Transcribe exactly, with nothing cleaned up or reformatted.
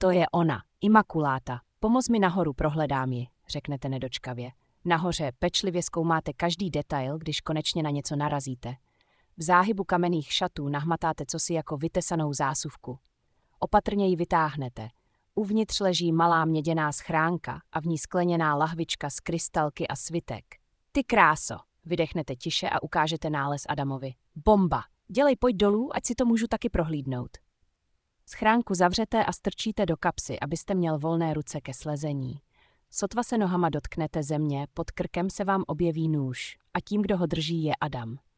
To je ona, Imakuláta. Pomoz mi nahoru, prohledám ji, řeknete nedočkavě. Nahoře pečlivě zkoumáte každý detail, když konečně na něco narazíte. V záhybu kamenných šatů nahmatáte cosi jako vytesanou zásuvku. Opatrně ji vytáhnete. Uvnitř leží malá měděná schránka a v ní skleněná lahvička z krystalky a svitek. Ty kráso, vydechnete tiše a ukážete nález Adamovi. Bomba! Dělej, pojď dolů, ať si to můžu taky prohlídnout. Schránku zavřete a strčíte do kapsy, abyste měl volné ruce ke slezení. Sotva se nohama dotknete země, pod krkem se vám objeví nůž a tím, kdo ho drží, je Adam.